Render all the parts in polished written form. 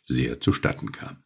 sehr zustatten kam.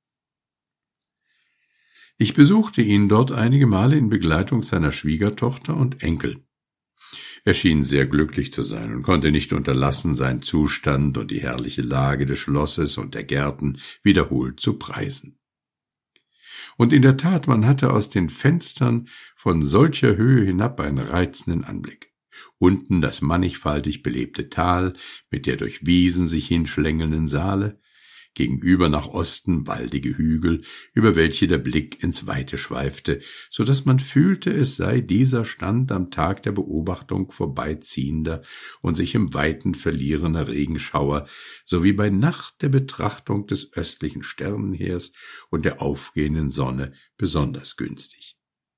Ich besuchte ihn dort einige Male in Begleitung seiner Schwiegertochter und Enkel. Er schien sehr glücklich zu sein und konnte nicht unterlassen, seinen Zustand und die herrliche Lage des Schlosses und der Gärten wiederholt zu preisen. Und in der Tat, man hatte aus den Fenstern von solcher Höhe hinab einen reizenden Anblick. Unten das mannigfaltig belebte Tal mit der durch Wiesen sich hinschlängelnden Saale, gegenüber nach Osten waldige Hügel, über welche der Blick ins Weite schweifte, so daß man fühlte, es sei dieser Stand am Tag der Beobachtung vorbeiziehender und sich im Weiten verlierender Regenschauer, sowie bei Nacht der Betrachtung des östlichen Sternenheers und der aufgehenden Sonne besonders günstig.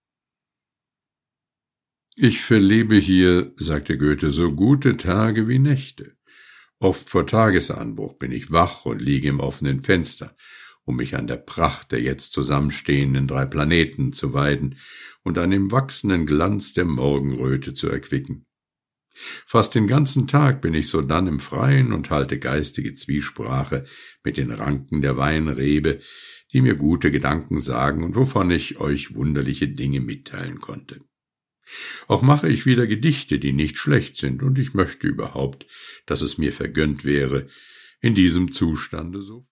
»Ich verlebe hier«, sagte Goethe, »so gute Tage wie Nächte. Oft vor Tagesanbruch bin ich wach und liege im offenen Fenster, um mich an der Pracht der jetzt zusammenstehenden 3 Planeten zu weiden und an dem wachsenden Glanz der Morgenröte zu erquicken. Fast den ganzen Tag bin ich sodann im Freien und halte geistige Zwiesprache mit den Ranken der Weinrebe, die mir gute Gedanken sagen und wovon ich euch wunderliche Dinge mitteilen konnte. Auch mache ich wieder Gedichte, die nicht schlecht sind, und ich möchte überhaupt, dass es mir vergönnt wäre, in diesem Zustande so